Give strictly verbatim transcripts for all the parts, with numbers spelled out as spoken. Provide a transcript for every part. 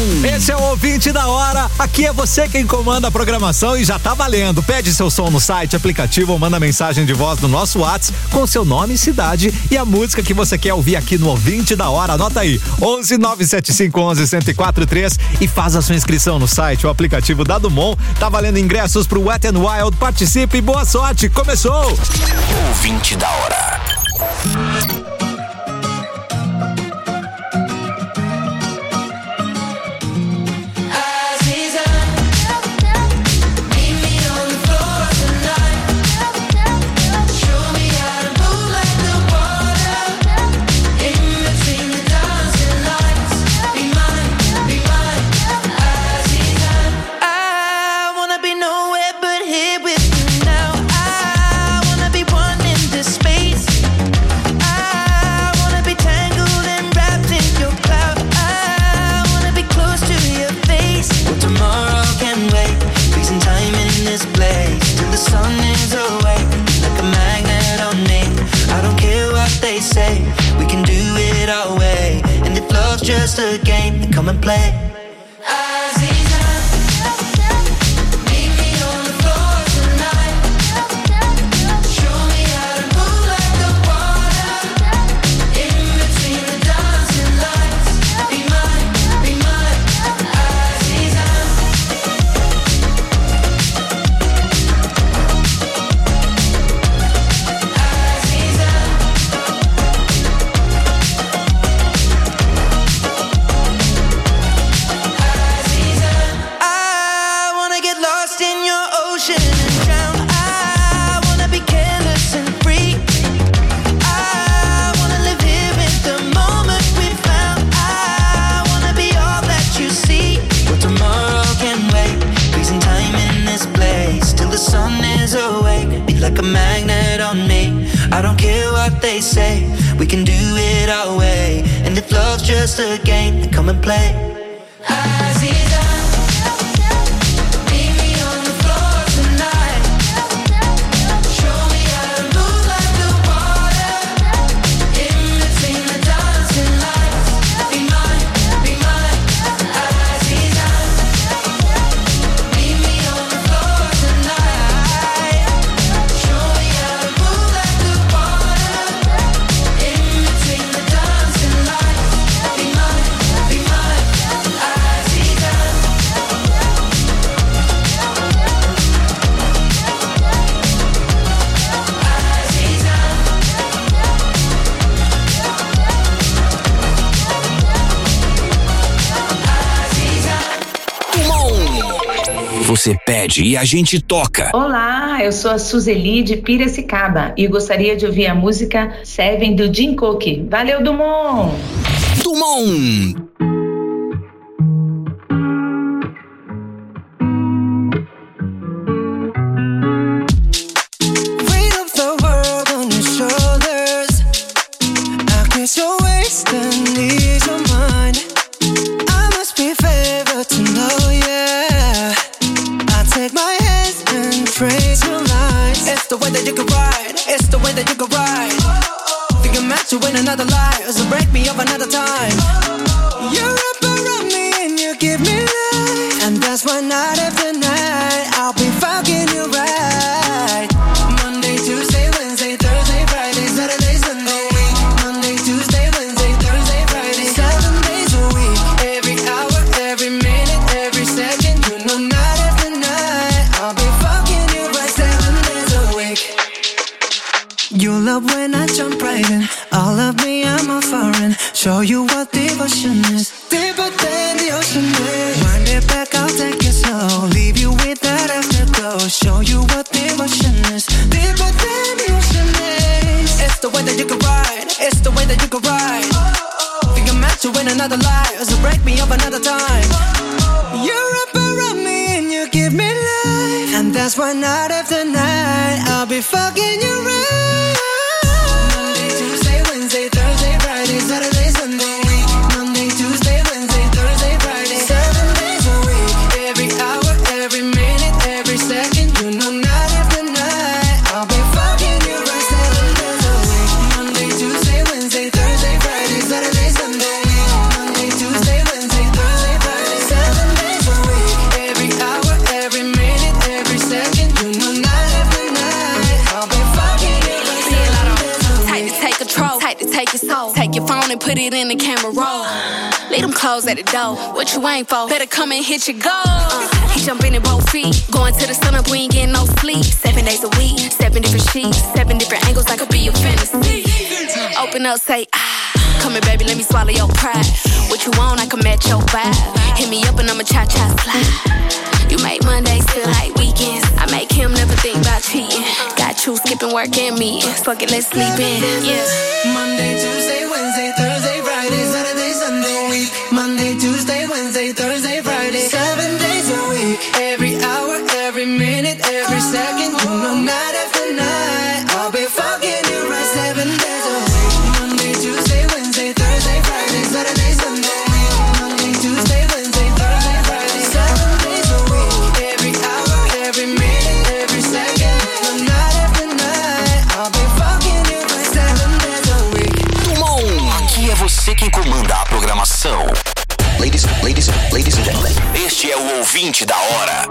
Esse é o Ouvinte da Hora. Aqui é você quem comanda a programação e já tá valendo. Pede seu som no site, aplicativo ou manda mensagem de voz no nosso WhatsApp com seu nome, cidade e a música que você quer ouvir aqui no Ouvinte da Hora. Anota aí, onze nove sete cinco onze um zero quatro três e faz a sua inscrição no site ou aplicativo da Dumont. Tá valendo ingressos pro Wet n Wild. Participe e boa sorte. Começou! Ouvinte da Hora. Just a game, come and play. Say we can do it our way, and if love's just a game, come and play. Você pede e a gente toca. Olá, eu sou a Suzeli de Piracicaba e gostaria de ouvir a música Seven do Jim Cook. Valeu, Dumont! Dumont! Another lie, so break me up another time. You wrap around me and you give me life, and that's why night after night I'll be fucking you right. Monday, Tuesday, Wednesday, Thursday, Friday, Saturday, Sunday. Monday, Tuesday, Wednesday, Thursday, Friday, seven days a week. Every hour, every minute, every second. You know night after night I'll be fucking you right, seven days a week. You love when I jump right in. All of me, I'm a foreign. Show you what devotion is. Deeper than the ocean is. Wind it back, I'll take it slow. Leave you with that afterglow. Show you what devotion is. Deeper than the ocean is. It's the way that you can ride. It's the way that you can ride. Think I'm meant to win another life, so break me up another time. You wrap around me and you give me life, and that's why night after night I'll be fucking you right. Saturday, Sunday, Monday, Tuesday, Wednesday, Thursday, Friday, seven days a week. Every hour, every minute, every second. You know night after night I'll be fucking you right, seven days a week. Monday, Tuesday, Wednesday, Thursday, Friday, Saturday, Sunday. Monday, Tuesday, Wednesday, Thursday, Friday, put it in the camera roll. Leave them clothes at the door. What you ain't for? Better come and hit your goal. Uh, he jumping in both feet. Going to the sun up, we ain't getting no sleep. Seven days a week, seven different sheets, seven different angles. I could be your fantasy. Open up, say ah. Come here, baby, let me swallow your pride. What you want, I can match your vibe. Hit me up and I'ma cha-cha slide. You make Mondays feel like weekends. I make him never think about cheating. Got you skipping work and meetings. Fuck it, let's sleep in, yeah. Monday, Tuesday, Wednesday, Thursday, Friday, Saturday, Sunday, week. Monday, Tuesday, Wednesday, Thursday, Friday, seven days a week. Every hour, every minute, every second, you know, night after night, I'll be fucking you right seven days a week. Monday, Tuesday, Wednesday, Thursday, Friday, Saturday, Sunday, week. Monday, Tuesday, Wednesday, Thursday, Friday, seven days a week. Every hour, every minute, every second, you know, night after night, I'll be fucking you right seven days a week. Dumont, aqui é você quem comanda a programação. Ladies, ladies, ladies and gentlemen, este é o ouvinte da hora.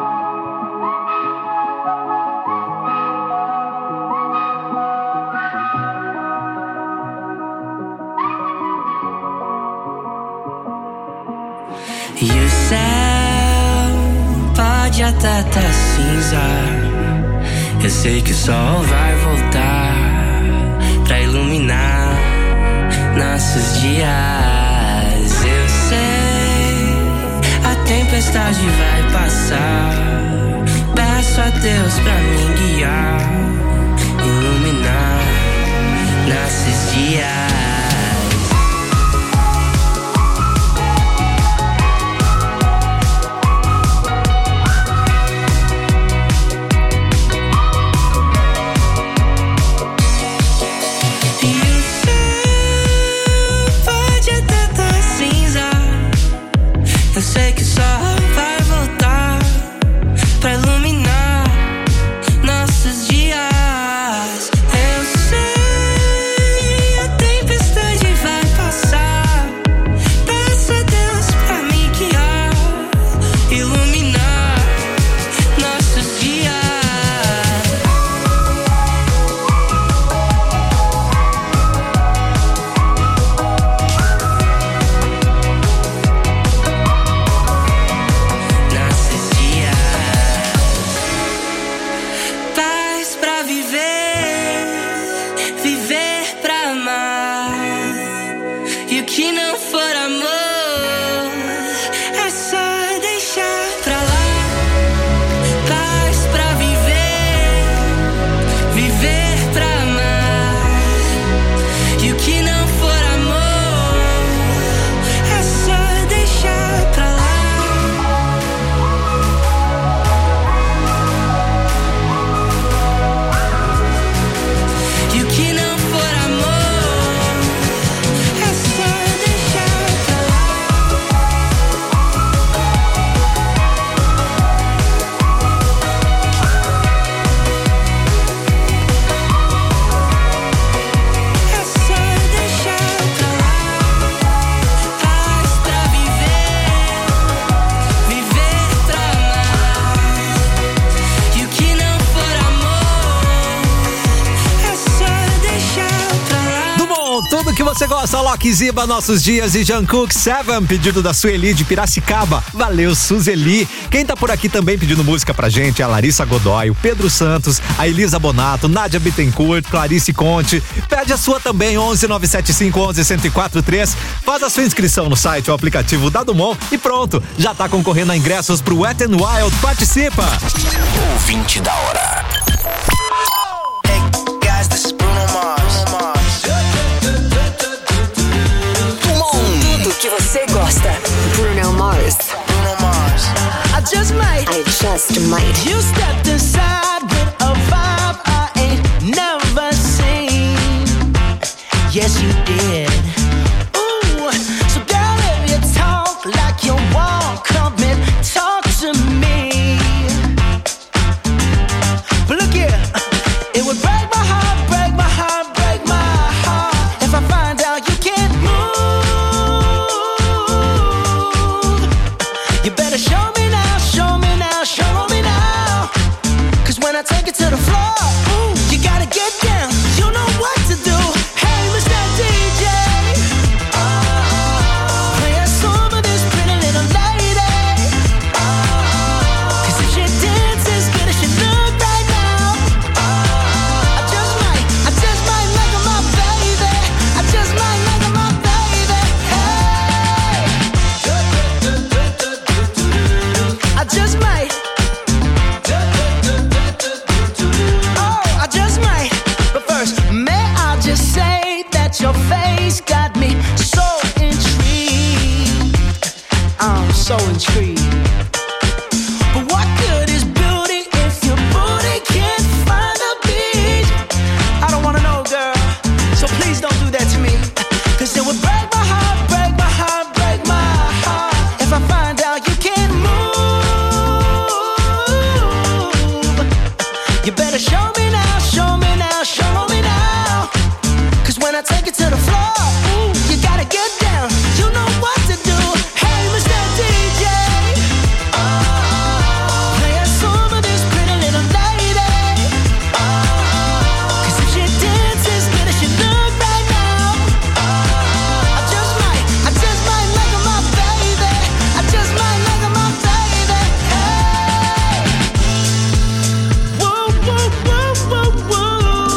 E o céu pode até tá cinza. Eu sei que o sol vai voltar pra iluminar nossos dias. Eu sei, a tempestade vai passar. Peço a Deus pra me guiar, iluminar nossos dias. Eu sei que só vai voltar pra iluminar nossos dias. Eu sei, a tempestade vai passar. Peço a Deus pra me guiar, iluminar nossos dias. Tudo que você gosta, Loki Ziba, Nossos Dias e Jungkook Seven, pedido da Sueli de Piracicaba. Valeu, Suzeli. Quem tá por aqui também pedindo música pra gente é a Larissa Godoy, o Pedro Santos, a Elisa Bonato, Nádia Bittencourt, Clarice Conte. Pede a sua também, onze nove sete cinco onze um zero quatro três. Faz a sua inscrição no site ou aplicativo da Dumont e pronto, já tá concorrendo a ingressos pro Wet n Wild. Participa! Ouvinte da hora. Hey guys, this is Bruno Mars. Tudo que você gosta. Bruno Mars. Bruno Mars. I just might. I just might. You stepped inside with a vibe I ain't never seen. Yes, you did. Ooh, so girl, if you talk like you walk, come and talk to me. But look here, it would break my heart, break my heart, break my heart if I find out you can't move. You better show me now, show me now, show me now. so intrigued. But what good is beauty if your booty can't find a beat? I don't wanna know, girl, so please don't do that to me. Cause it would break my heart, break my heart, break my heart if I find out you can't move. You better show me now, show me now, show me now. Cause when I take it to the floor, ooh, you gotta get down. You know what to do. Hey, Mister D J, oh, play a song for this pretty little lady. Oh, cause if she dances good as she look right now, oh, I just might, I just might make her my baby. I just might make her my baby. Hey, whoa, whoa, whoa, whoa, whoa.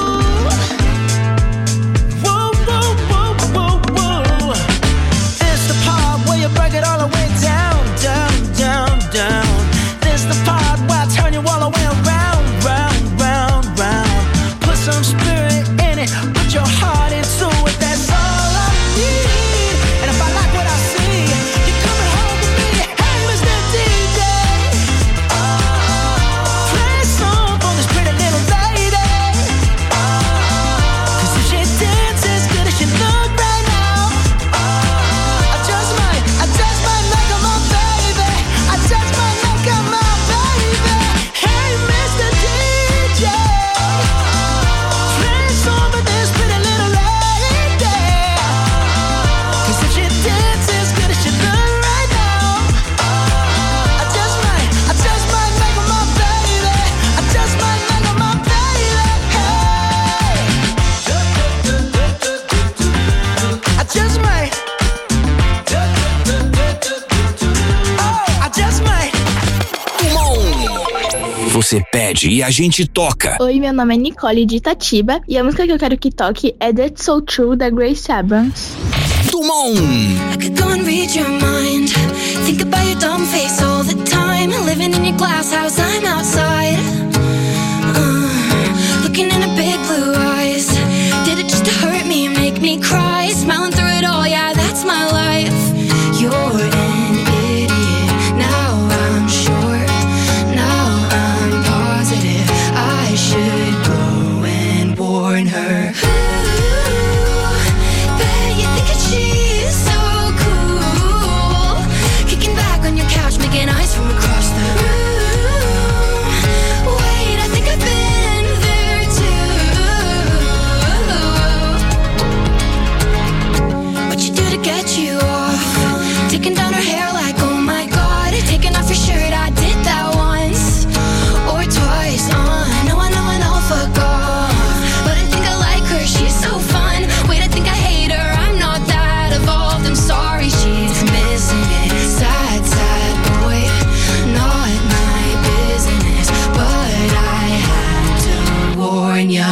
Whoa, whoa, whoa, whoa, whoa. It's the part where you break it all the way down, down, down, down. This the part where I turn you all the way around, round, round, round. Put some spirit in it, put your heart into it. That's all I need. And if I like what I see, you're coming home with me. Hey, Mister D J, oh, play a song for this pretty little lady. Oh, cause if she dances good as she look right now, oh, I just might, I just might make her my baby. I just might make her my baby. Hey, Mister D J, play a song for this pretty little lady. Cause if she dances good as she look right now, oh, I just might, I just might make her my baby. I just might make her my baby. Hey, I just might. Oh, I just might. Você pede e a gente toca. Oi, meu nome é Nicole de Itatiba e a música que eu quero que toque é That's So True, da Grace Abrams. Dumont. I could go and read your mind. Think about your dumb face all the time. Living in your glass house, I'm outside. Uh, looking in her big blue eyes. Did it just to hurt me and make me cry? Smiling through it all, yeah, that's my life. You're an idiot. Now I'm sure. Now I'm positive. I should go and warn her. Ooh, bet you think that she's so cool. Kicking back on your couch, making eyes from across the room. Wait, I think I've been there too. What you do to get you off? Taking down her hair like, oh my god. Taking off your shirt, I did that once or twice. Uh, no, I know, I know, fuck off. But I think I like her, she's so fun. Wait, I think I hate her, I'm not that evolved. I'm sorry, she's missing it. Sad, sad boy, not my business. But I had to warn ya.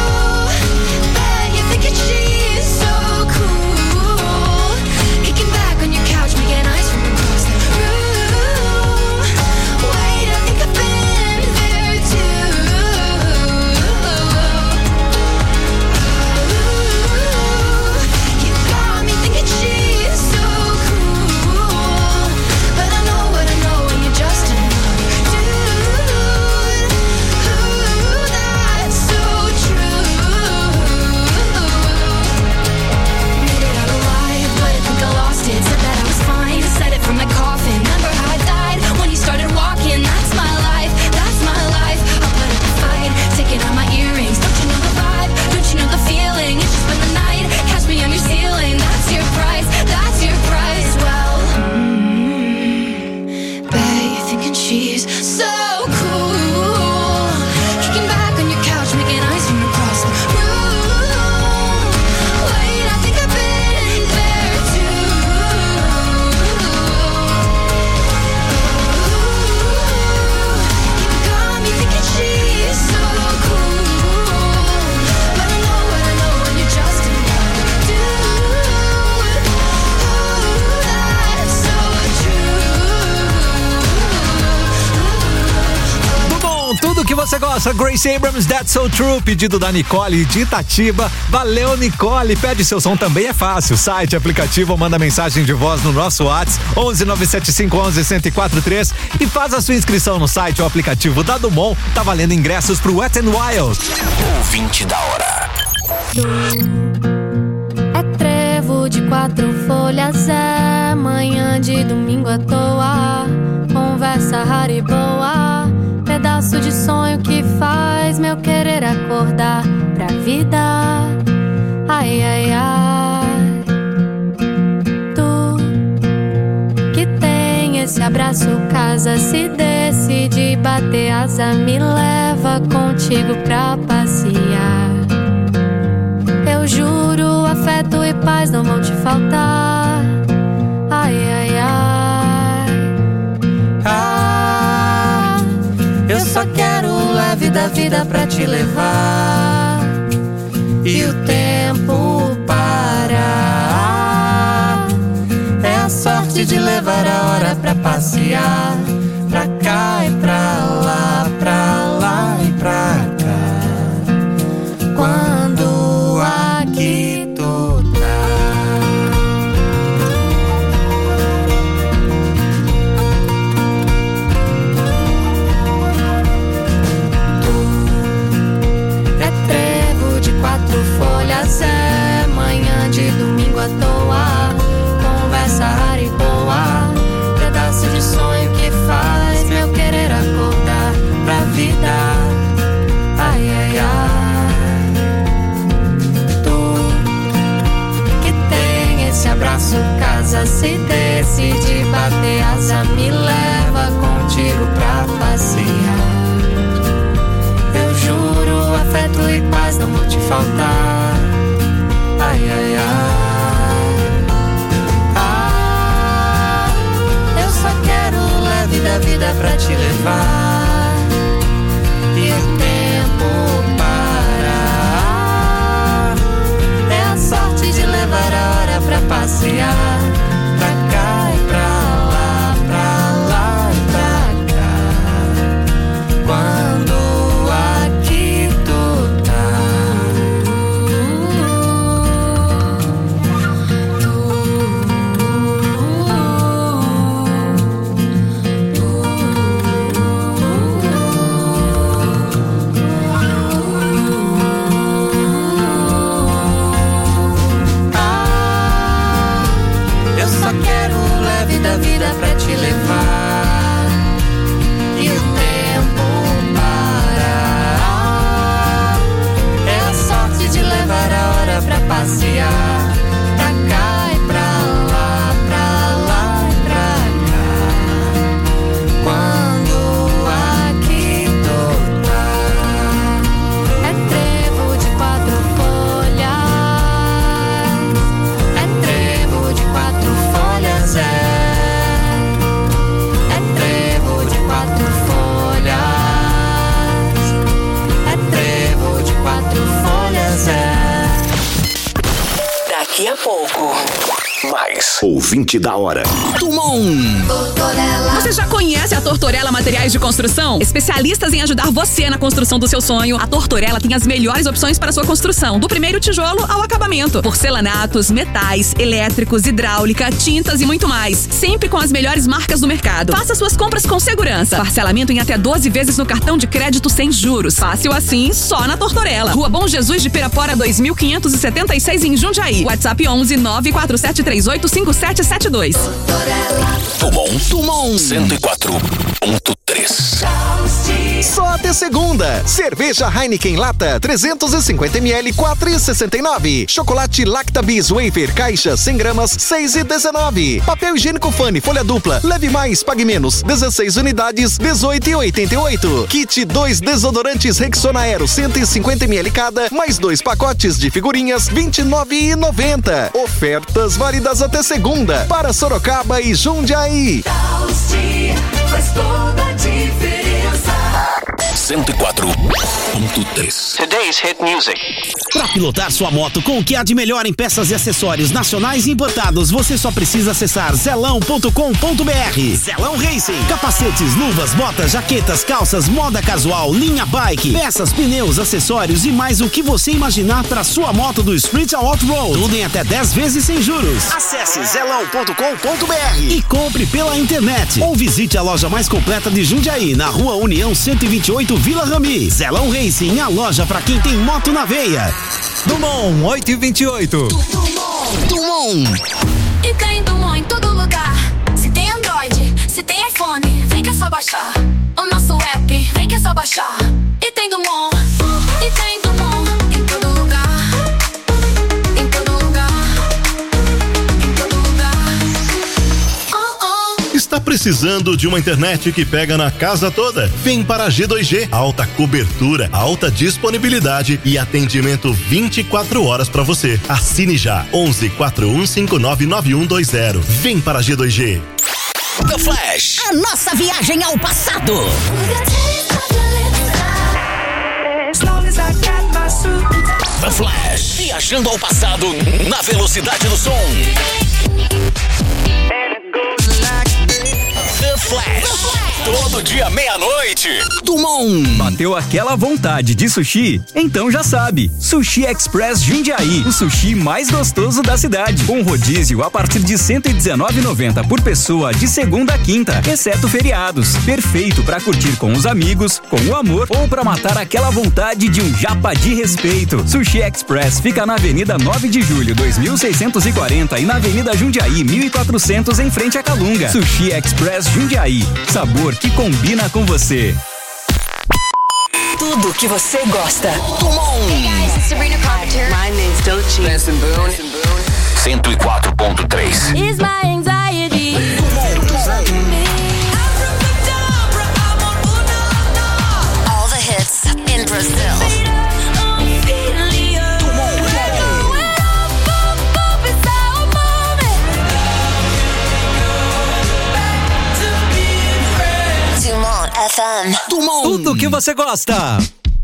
Bet you think that she's so cool. Kicking back você gosta, Grace Abrams, That's So True, pedido da Nicole de Itatiba. Valeu, Nicole. Pede seu som também é fácil. Site, aplicativo ou manda mensagem de voz no nosso WhatsApp onze nove sete cinco onze um zero quatro três e faz a sua inscrição no site ou aplicativo da Dumont. Tá valendo ingressos pro Wet n Wild. Ouvinte da hora. É trevo de quatro folhas, é manhã de domingo à toa, conversa rara e boa, pedaço de sonho que faz meu querer acordar pra vida. Ai, ai, ai. Tu que tem esse abraço, casa, se decide bater asa, me leva contigo pra passear. Eu juro, afeto e paz não vão te faltar. Ai, ai, ai. Ah, eu só quero o leve da vida pra te levar e o tempo parar. É a sorte de levar a hora pra passear, pra cá e pra lá, pra lá e pra cá. Quando aqui tu tá. Tu é trevo de quatro folhas, é manhã de domingo à toa, conversa rara e boa, pedaço de sonho que faz meu querer acordar pra vida. Ai, ai, ai. Tu que tem esse abraço, casa, se decide bater asa, me leva contigo pra passear. Eu juro, afeto e paz não vão te faltar. Ai, ai, ai. Ah, eu só quero o leve da vida pra te levar e o tempo parar. É a sorte de levar a hora pra passear, pra cá e pra lá, pra lá e pra cá. Quando aqui tu tá. Só quero o leve da vida pra te levar e o tempo parar. É a sorte de levar a hora pra passear, pra cá e pra lá, pra lá e pra cá. Quando aqui tu tá. É trevo de quatro folhas, é trevo de quatro folhas, é. É trevo de quatro folhas. É trevo de quatro folhas, é. Daqui a pouco, mais ouvinte da hora. Dumont. Você já conhece a Tortorella Materiais de Construção? Especialistas em ajudar você na construção do seu sonho, a Tortorella tem as melhores opções para sua construção, do primeiro tijolo ao acabamento. Porcelanatos, metais, elétricos, hidráulica, tintas e muito mais. Sempre com as melhores marcas do mercado. Faça suas compras com segurança. Parcelamento em até doze vezes no cartão de crédito sem juros. Fácil assim, só na Tortorella. Rua Bom Jesus de Pirapora dois mil quinhentos e setenta e seis em Jundiaí. WhatsApp onze nove quatro sete três oito cinco sete sete dois. Dumont, Dumont cento e quatro ponto três. Só até segunda. Cerveja Heineken Lata trezentos e cinquenta mililitros quatro reais e sessenta e nove. Chocolate Lactabis Wafer caixa cem gramas seis reais e dezenove. Papel higiênico Fani folha dupla leve mais pague menos dezesseis unidades dezoito reais e oitenta e oito. Kit dois desodorantes Rexona Aero cento e cinquenta mililitros cada mais dois pacotes de figurinhas vinte e nove reais e noventa. Ofertas válidas até segunda para Sorocaba e Jundiaí. Faz toda a diferença. cento e quatro ponto três. Today's hit music. Para pilotar sua moto com o que há de melhor em peças e acessórios nacionais e importados, você só precisa acessar zelão ponto com ponto br. Zelão Racing. Capacetes, luvas, botas, jaquetas, calças, moda casual, linha bike, peças, pneus, acessórios e mais o que você imaginar para sua moto do Street ao Off-Road. Tudo em até dez vezes sem juros. Acesse zelão ponto com ponto br e compre pela internet. Ou visite a loja mais completa de Jundiaí, na Rua União cento e vinte e oito, Vila Rami. Zelão Racing, a loja para quem tem moto na veia. Dumont, oito e vinte e oito. Dumont. E tem Dumont em todo lugar. Se tem Android, se tem iPhone, vem que é só baixar. O nosso app, vem que é só baixar. E tem Dumont, e tem Dumont em todo lugar. Em todo lugar. Em todo lugar. Oh, oh. Está precisando de uma internet que pega na casa toda? Vem para a G dois G. Alta cobertura, alta disponibilidade e atendimento vinte e quatro horas para você. Assine já. onze, quatro um cinco nove, nove um dois zero. Vem para a G dois G. The Flash. A nossa viagem ao passado. The Flash. Viajando ao passado na velocidade do som. The Flash. Todo dia meia-noite. Dumont. Bateu aquela vontade de sushi? Então já sabe. Sushi Express Jundiaí. O sushi mais gostoso da cidade. Com rodízio a partir de cento e dezenove reais e noventa centavos por pessoa de segunda a quinta, exceto feriados. Perfeito para curtir com os amigos, com o amor ou para matar aquela vontade de um japa de respeito. Sushi Express fica na Avenida nove de julho, dois mil seiscentos e quarenta e na Avenida Jundiaí, mil e quatrocentos em frente a Calunga. Sushi Express Jundiaí. Sabor que combina com você. Tudo que você gosta. Dumont. Hey guys, it's Sabrina Carpenter. My name's Doechii. Benson Boone. cento e quatro ponto três. Is my anxiety. All the hits in Brazil. Dumont F M. Dumont. Tudo que você gosta.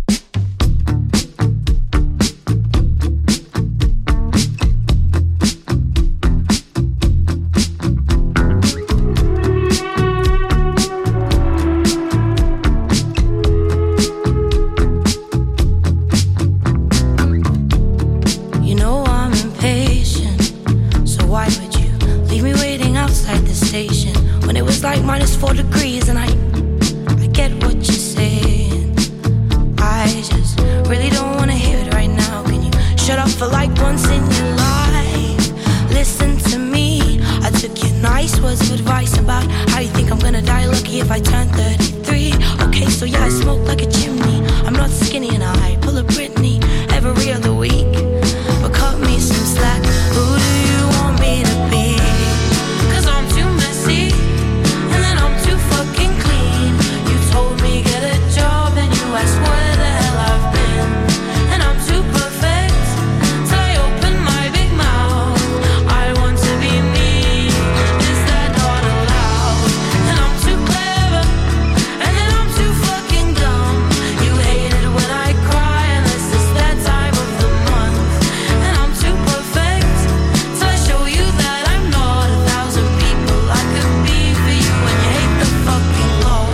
You know I'm impatient, so why would you leave me waiting outside the station when it was like minus four degrees and I I get what you're saying. I just really don't wanna hear it right now. Can you shut up for like once in your life? Listen to me. I took your nice words of advice about how you think I'm gonna die lucky if I turn thirty-three. Okay, so yeah, I smoke like a chimney. I'm not skinny and I pull a Britney every other week. But cut me some slack. Who do you want me to be? Cause I'm too messy and then I'm too fucking clean. You told me get a job and you asked where the hell I've been. And I'm too perfect till I open my big mouth. I want to be me, is that not allowed? And I'm too clever and then I'm too fucking dumb. You hate it when I cry unless it's that time of the month. And I'm too perfect till I show you that I'm not a thousand people I could be for you. And you hate the fucking law.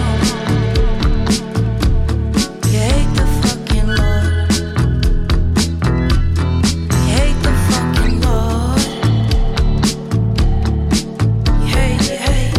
You hate the fucking law. You hate the fucking law. You hate, you hate.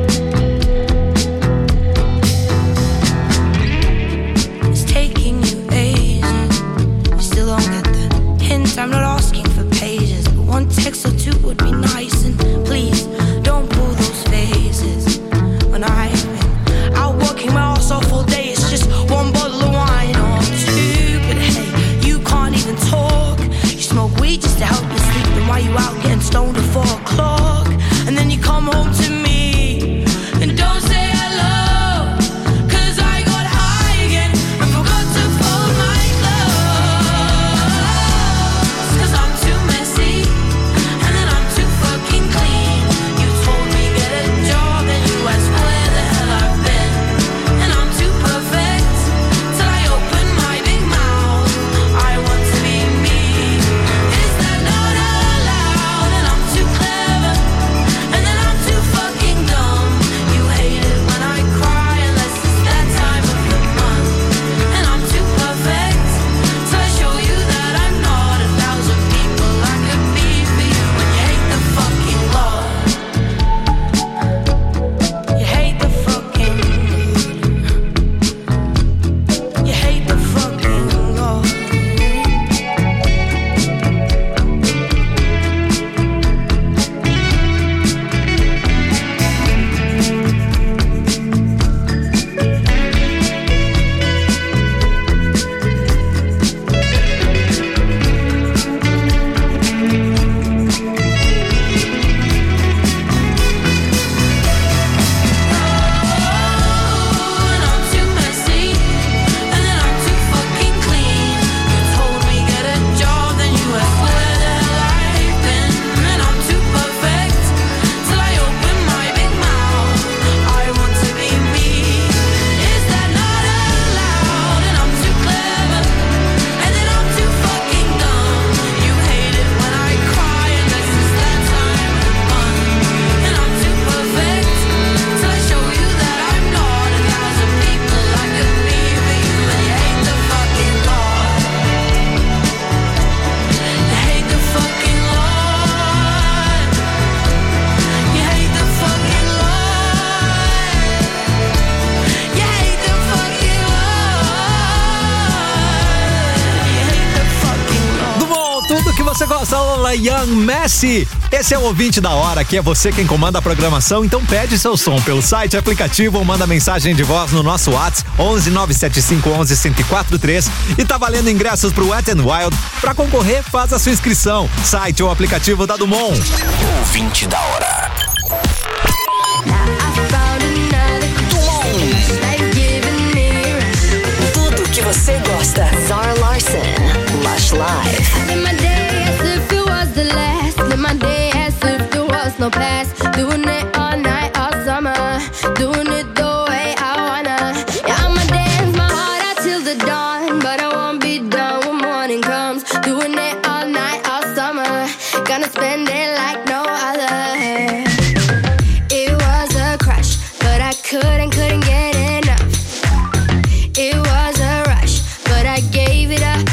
It's taking you ages. You still don't get the hint. I'm not asking for pages, but one text or two would be nice. And please don't pull those faces. When I've been out working my ass off all day, it's just one bottle of wine or two. But hey, you can't even talk. You smoke weed just to help you sleep. Then why you out getting stoned at four o'clock? And then you come home to me and don't say hello. Cause I got high again and forgot to fold my clothes. Cause I'm too messy and then I'm too fucking clean. You told me get a job and you asked where the hell I've been. And I'm too perfect Russell Young Messi. Esse é o ouvinte da hora, que é você quem comanda a programação, então pede seu som pelo site, aplicativo ou manda mensagem de voz no nosso WhatsApp onze nove sete cinco onze um zero quatro três e tá valendo ingressos pro Wet n Wild. Pra concorrer, faz a sua inscrição, site ou aplicativo da Dumont. Ouvinte da hora. Tudo que você gosta. Zara Larsson, Lush Live. No past, doing it all night, all summer, doing it the way I wanna. Yeah, I'ma dance my heart out till the dawn, but I won't be done when morning comes. Doing it all night, all summer, gonna spend it like no other. It was a crush, but I couldn't, couldn't get enough. It was a rush, but I gave it up.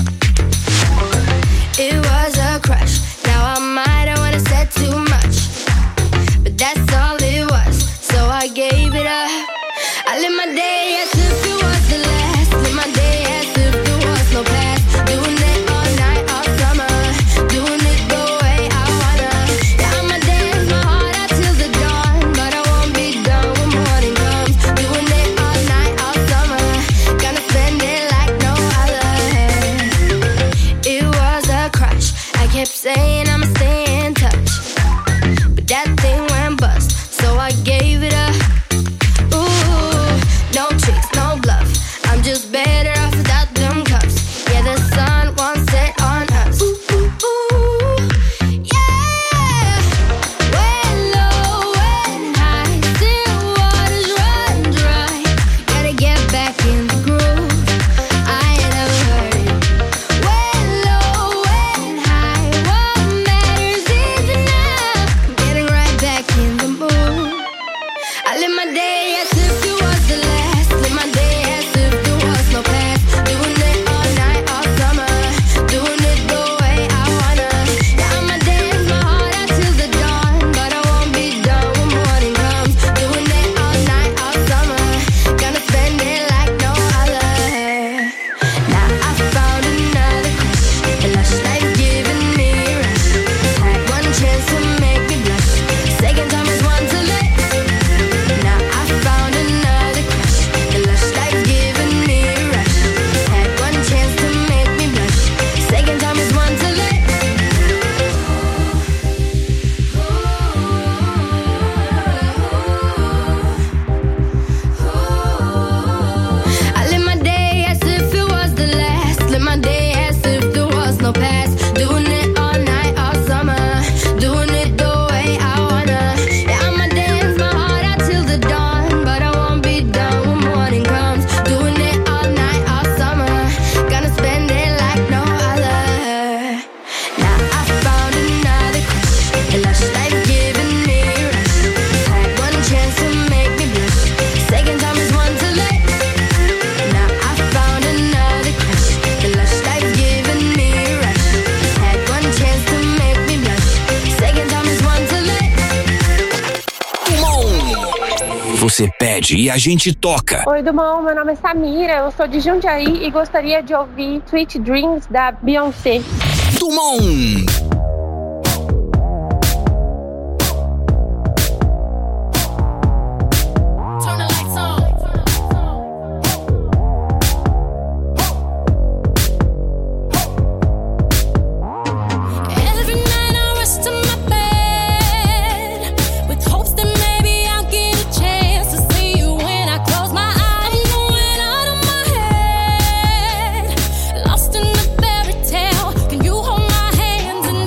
It was a crush, now I might have wanna said too much. That's all it was, so I gave it up. I live my day as if it was the last. Live my day as if there was no past. Doing it all night, all summer, doing it the way I wanna. Yeah, I'ma dance my heart out till the dawn, but I won't be done when morning comes. Doing it all night, all summer, gonna spend it like no other. It was a crush, I kept saying I'ma stay in touch, but that thing went bust, so I gave it up. Ooh, no tricks, no bluff, I'm just better off without them cuffs. Yeah, the sun won't set on us. Ooh, ooh, ooh, yeah. When low, when high, still waters run dry. Gotta get back in the groove, I ain't never heard it. When low, when high, what matters is enough. Getting right back in the mood. I live my day as if it was the last. Live my day as if there was no past. Doing it all night, all summer, doing it the way I wanna. Yeah, I'ma dance my heart out till the dawn, but I won't be done when morning comes. Doing it all night, all summer, gonna spend it like no other. Now I found another crush, a lush life giving me a rush. Had one chance to make me blush, second time is one to let. Now I found another crush, a lush life giving me a rush. Had one chance to make me blush, second time is one to let. I live my day as if it was the last. Live my day as if there was no past. Doing it all night, all summer, doing it the way I wanna. Yeah, I'ma dance my heart out till the dawn, but I won't be done when morning comes. Doing it all night, all summer, gonna spend it like no other. Now I found another crush, a lush life giving me a rush. Had one chance to make me blush, second time is one to let. Now I found another crush, a lush life giving me a rush. Had one chance to make me blush, second time is one to let. Você pede e a gente toca. Oi, Dumont, meu nome é Samira, eu sou de Jundiaí e gostaria de ouvir Sweet Dreams da Beyoncé. Dumont. Every night I rest in my bed with hopes that maybe I'll get a chance to see you when I close my eyes. I'm going out of my head, lost in a fairy tale. Can you hold my hands and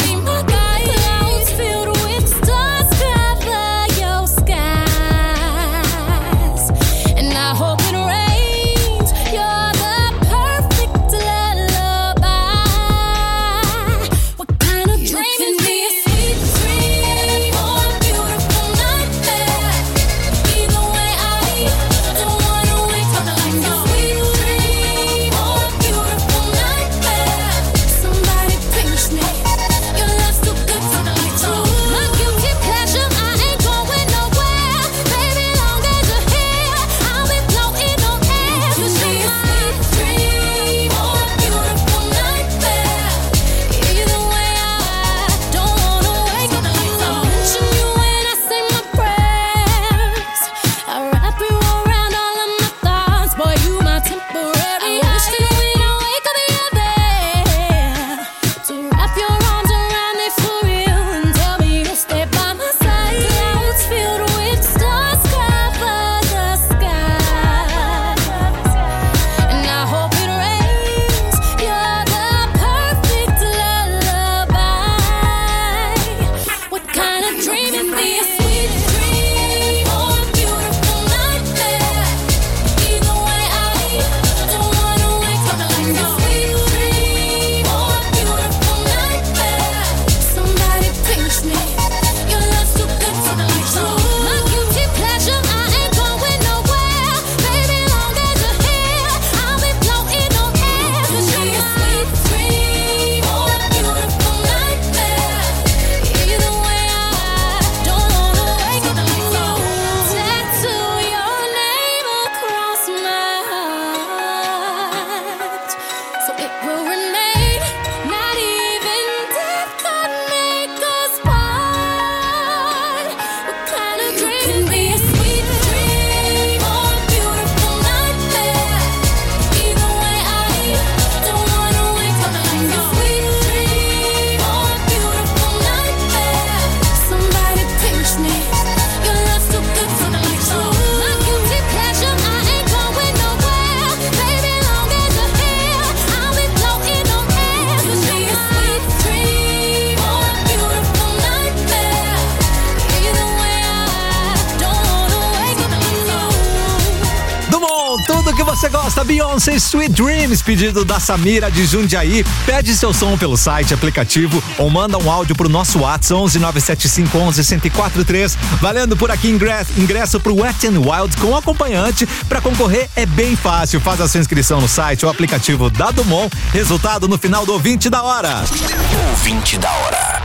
você gosta, Beyoncé Sweet Dreams, pedido da Samira de Jundiaí. Pede seu som pelo site, aplicativo ou manda um áudio pro nosso WhatsApp onze nove sete cinco onze um zero quatro três. Valendo por aqui ingresso, ingresso pro Wet n Wild com acompanhante. Pra concorrer é bem fácil, faz a sua inscrição no site ou aplicativo da Dumont. Resultado no final do Ouvinte da Hora. Ouvinte da Hora.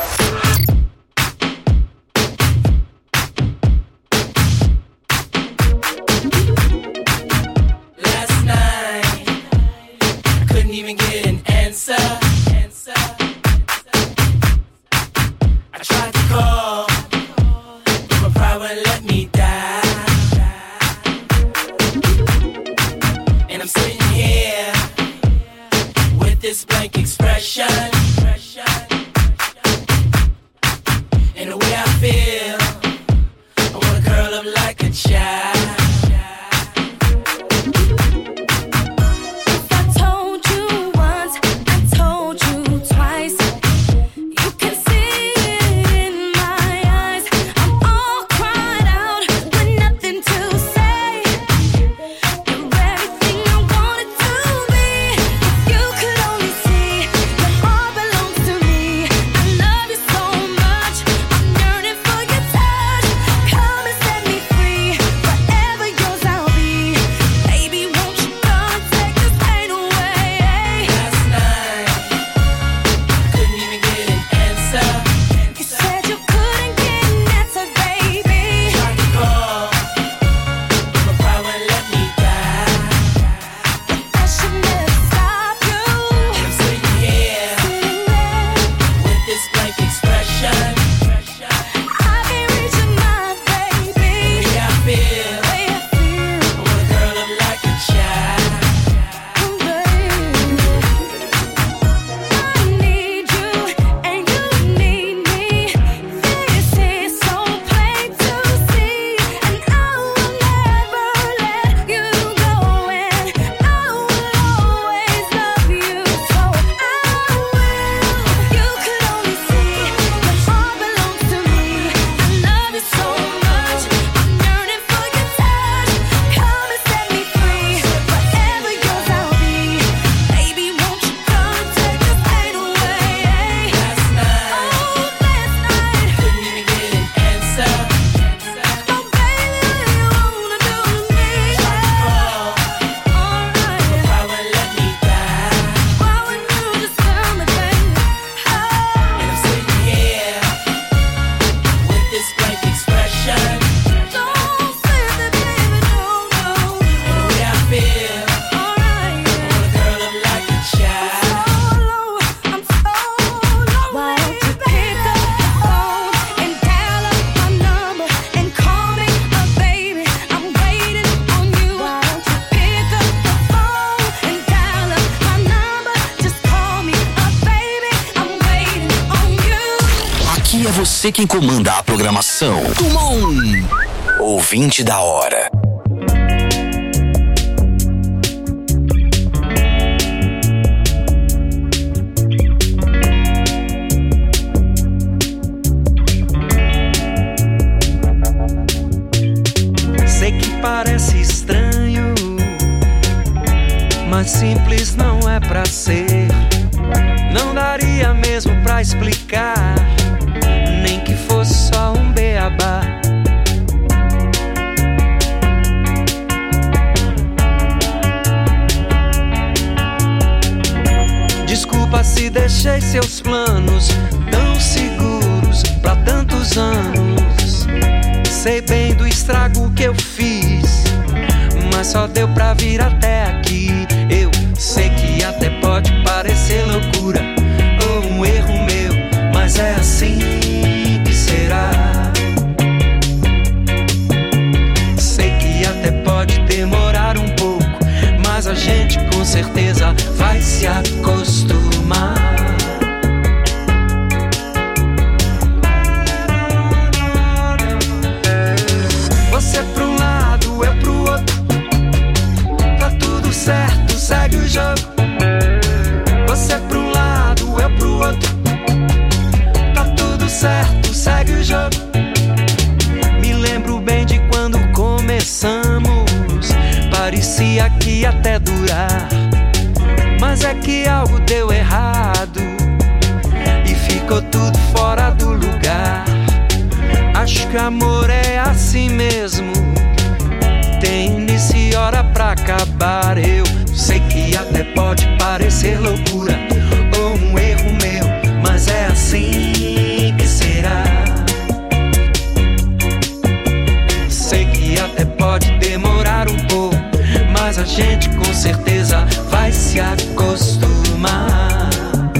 This blank expression, and the way I feel, I wanna curl up like a child. If I told you once, I told you twice. You can see it in my eyes. I'm all cried out with nothing to say. You're everything I wanted to be. If you could only see your heart belongs to me. I love you so much. I'm yearning for your touch. Come and set me free. Forever yours I'll be. Baby, won't you come and take this pain away? Last night, couldn't even get an answer. You said you couldn't get an answer, baby. Tried to call, but my pride wouldn't let me die. I should never stop you. And I'm sitting here with this blank expression. I can't reach your mind, baby. The way I feel, Way I feel, I wanna curl up like a child. I need you and you need me. This is so plain to see, and I will never let you go. And I will always love you, so I will. If you could only see your heart belongs to me. I love you so much. I'm yearning for your touch. Come and set me free. Forever yours I'll be. Baby, won't you come and take this pain away? Last night, Oh, last night. couldn't even get an answer. Oh, baby, what do you wanna do to me? Call, Alright. pride wouldn't let me die. Why wouldn't you just tell me, baby? And I'm sitting here with this blank expression. Don't say that, baby, no, no. And the way I feel, Alright. I wanna curl up like a child. I'm so low. Why don't you pick up the phone and dial up my number and call me a baby? I'm waiting on you. Why don't you pick up the phone and dial up my number? Just call me a baby. I'm waiting on you. Aqui é você quem comanda a programação. Dumont. Ouvinte da Hora. Sei que parece estranho, mas simples não é pra ser. Não daria mesmo pra explicar, nem que fosse só um beabá. Desculpa se deixei seus planos tão seguros pra tantos anos. Sei bem do estrago que eu fiz, mas só deu pra vir até aqui. Eu sei que até pode parecer loucura ou um erro meu, mas é assim que será. Sei que até pode demorar um pouco, mas a gente com certeza vai se acostumar. Você pra um lado, eu pro outro, pra tudo que o amor é assim mesmo. Tem início e hora pra acabar. Eu sei que até pode parecer loucura ou um erro meu, mas é assim que será. Sei que até pode demorar um pouco, mas a gente com certeza vai se acostumar.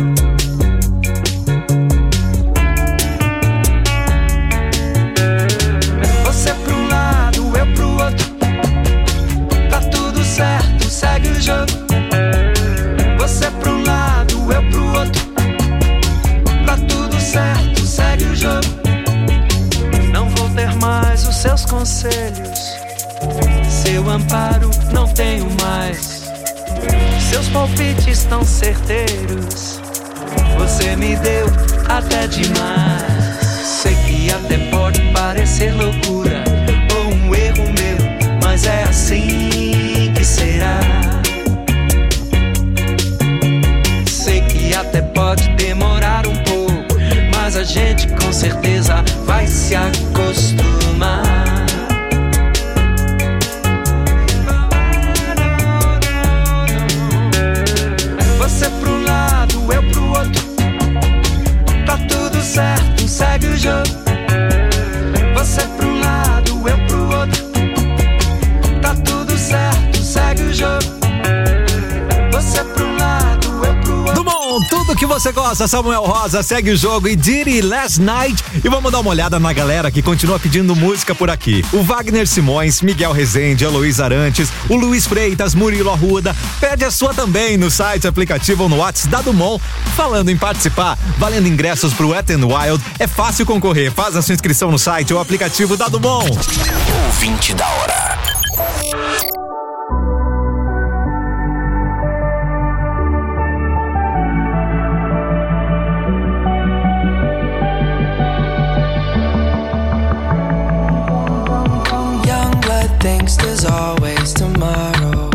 Você pra um lado, eu pro outro, tá tudo certo, segue o jogo. Você pra um lado, eu pro outro, tá tudo certo, segue o jogo. Não vou ter mais os seus conselhos, seu amparo não tenho mais. Seus palpites tão certeiros, você me deu até demais. Sei que até pode parecer loucura ou um erro meu, mas é assim que será. Sei que até pode demorar um pouco, mas a gente com certeza vai se acostumar. Você pro um lado, eu pro outro, tá tudo certo, segue o jogo. Você pro um lado, eu pro outro, tá tudo certo, segue o jogo. Você pro um lado, eu pro outro. Dumont, tudo que você gosta, Samuel Rosa, segue o jogo e Diddy Last Night. E vamos dar uma olhada na galera que continua pedindo música por aqui. O Wagner Simões, Miguel Rezende, Heloísa Arantes, o Luiz Freitas, Murilo Arruda. Pede a sua também no site, aplicativo ou no WhatsApp da Dumont. Falando em participar, valendo ingressos pro Wet n Wild, é fácil concorrer. Faz a sua inscrição no site ou aplicativo da Dumont. Ouvinte da hora. Thinks there's always tomorrow.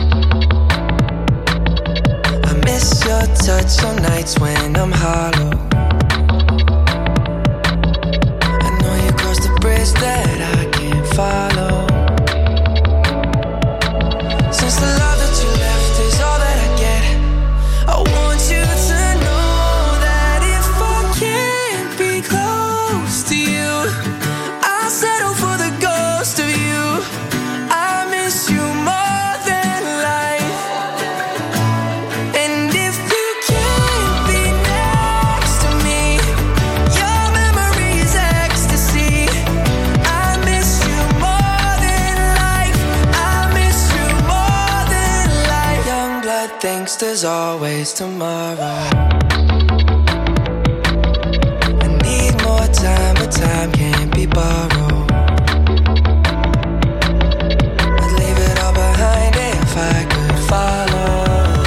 I miss your touch on nights when I'm hollow. I know you crossed the bridge that I can't follow. Since the love that you left is all that I get, I want you to know that if I can't be close to you, I'll settle for the ghost of you. Thinks there's always tomorrow. I need more time, but time can't be borrowed. I'd leave it all behind if I could follow.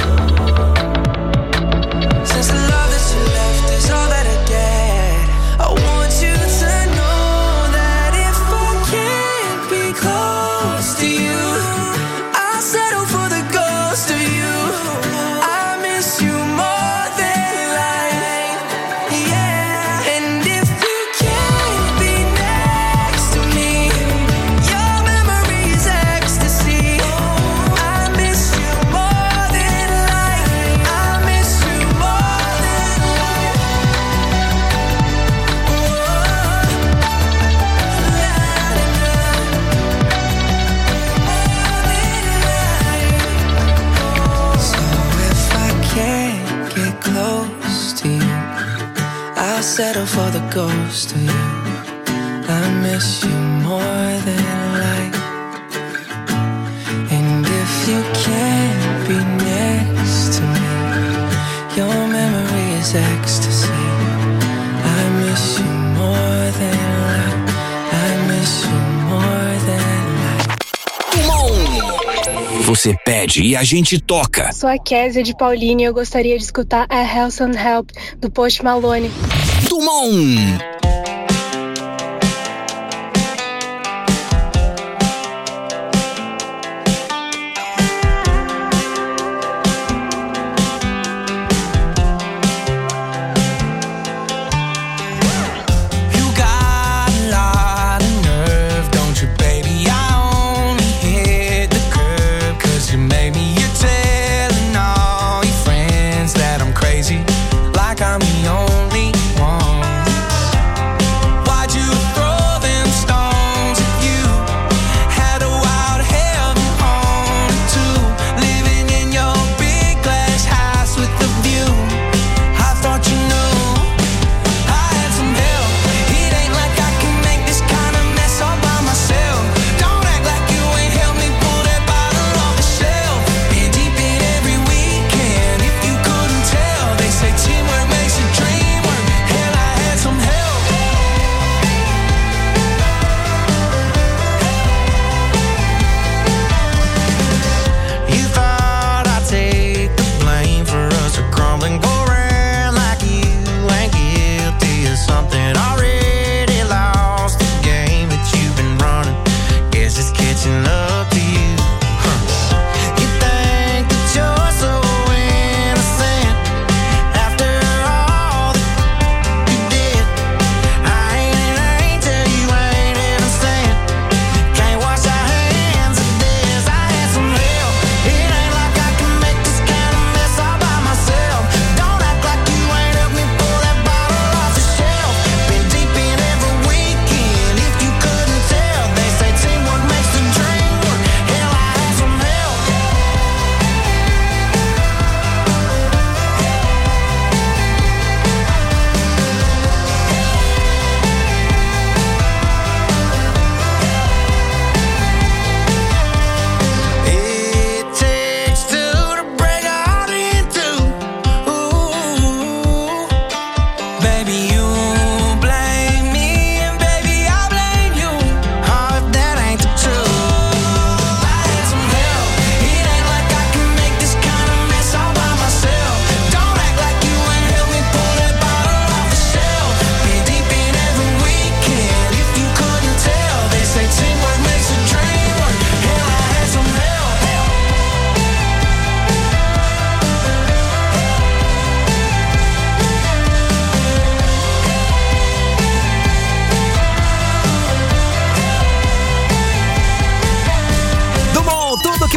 Since the love that you left is all that I get, I want you to know that if I can't be close to you, I'll settle for the ghost of you. Settle for the ghost of you. I miss you more than life. And if you can't be next to me, your memory is ecstasy. I miss you more than life. I miss you more than life. Você pede e a gente toca. Sou a Kézia de Paulínia e eu gostaria de escutar a Help and Help do Post Malone. Dumont. You got a lot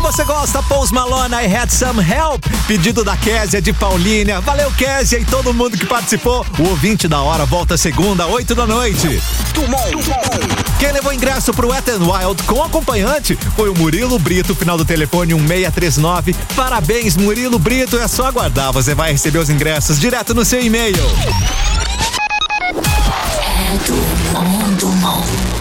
você gosta, Post Malone, I Had Some Help. Pedido da Késia de Paulínia. Valeu, Késia, e todo mundo que participou. O ouvinte da hora volta segunda, oito da noite. Quem levou ingresso pro Wet n Wild com acompanhante foi o Murilo Brito, final do telefone um seis três nove. Parabéns, Murilo Brito, é só aguardar, você vai receber os ingressos direto no seu e-mail. É do mundo.